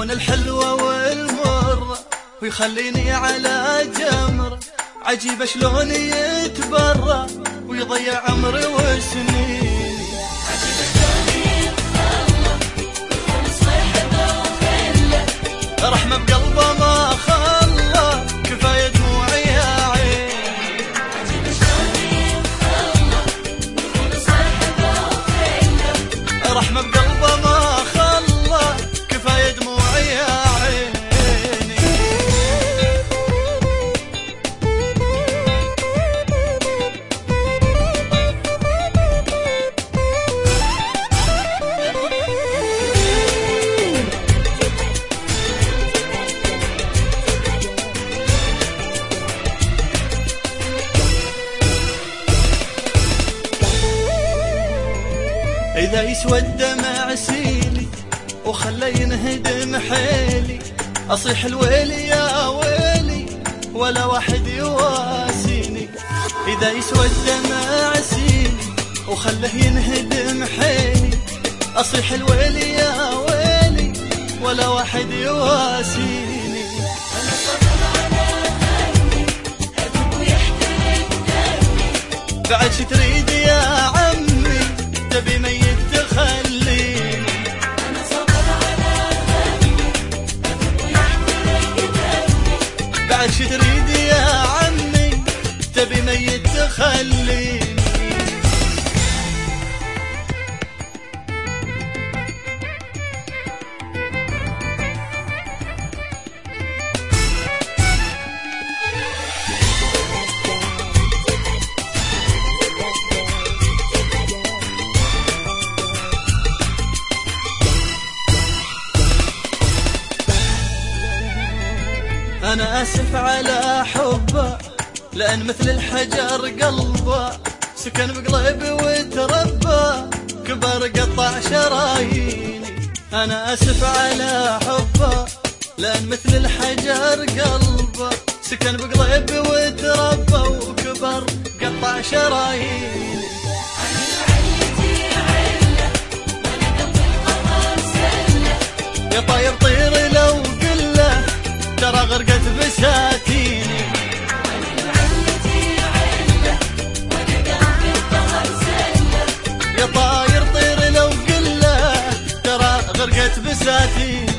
يكون الحلوة والمرة ويخليني على جمرة. عجيب شلون يتبرى ويضيع عمري وسنيني. عجيب شلون يتخلى ويكون صيحبه وخله. رحمة بقلبه ما خلى كفاية دموعي يا عيني. عجيب شلون يتخلى ويكون صيحبه وخله. رحمة بقلبه ما خلى كفاية دموعي يا عيني. إذا يسود دمع سيلي وخلى ينهدم حيلي، أصيح الويلي يا ويلي ولا واحد يواسيني. إذا يسود دمع سيلي وخلى ينهدم حيلي، أصيح الويلي يا ويلي ولا واحد يواسيني. أنا صبر على همي أبوك ويحترق دمي. بعد شي تريد يا عمي تبي ميت تخليني. أنا صبر على همي أبوك ويحترق دمي. بعد شي تريد يا عمي تبي ميت تخليني. أنا آسف على حبه لأن مثل الحجر قلبه سكن بقلبي وتربى كبر قطع شراييني. أنا آسف على حبه لأن مثل الحجر قلبه سكن بقلبي وتربى وكبر قطع شراييني. يا طاير طير لو قله ترى غرقت بساتيني. يا طاير طير لو قله ترى غرقت بساتيني.